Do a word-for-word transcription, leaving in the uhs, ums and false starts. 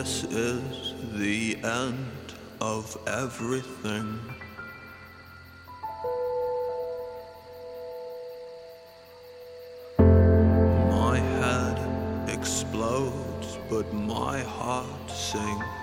this is the end of everything. My head explodes, but my heart sings.